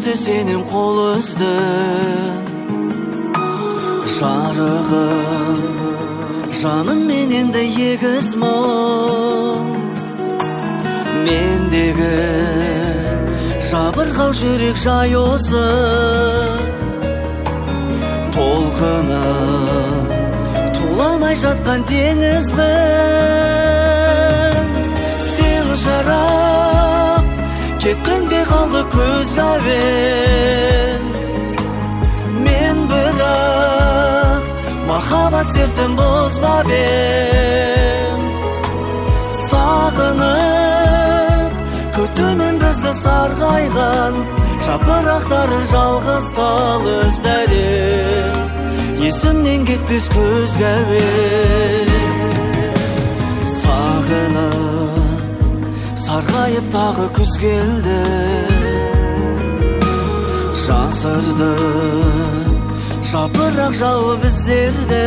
үзді сенің қол үзді жарығым жаным менен де егіз мұң мендегі жабырқау жүрек жай осы толқыны туламай жатқан теңізбін сен жарап кеттің де қалды көзге әуен мен бірақ махаббат сертін бұзбап ем сағынып күтумен бізді сарғайған жапырақтарын жалғыз тал өздәрем есімнен кетпес көзге әуен сағынып сарғайып тағы күз келді жасырды жапырақ жауып іздерді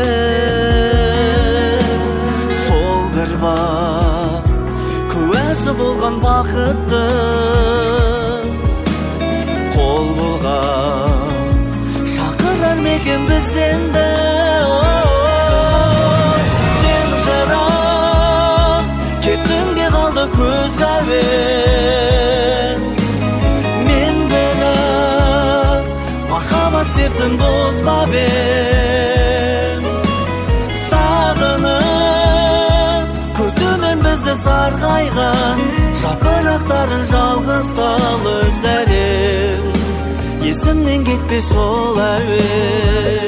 сол бір бақ куәсі болған бақытты қол бұлғап шақырар мекен бізденді сен жарап кеттің де қалды көзге әуен мен бірақ махаббат сертін бұзбап ем сағынып күтумен бізді сарғайған жапырақтарын жалғыз тал өздәрем есімнен кетпес ол әуен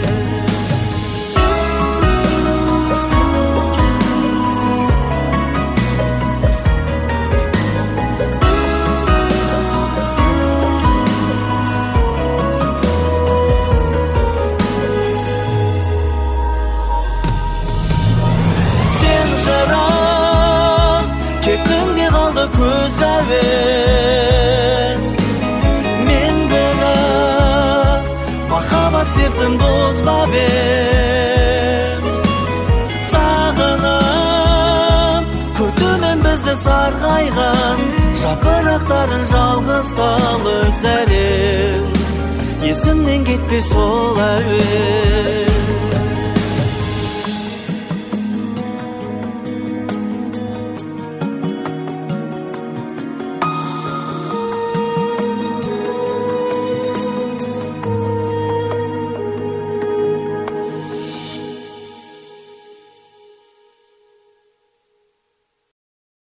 көзге әуен мен бірақ махаббат сертін бұзбап ем сағынып күтумен бізді сарғайған жапырақтарын жалғыз тал өздәрем есімнен кетпес ол әуен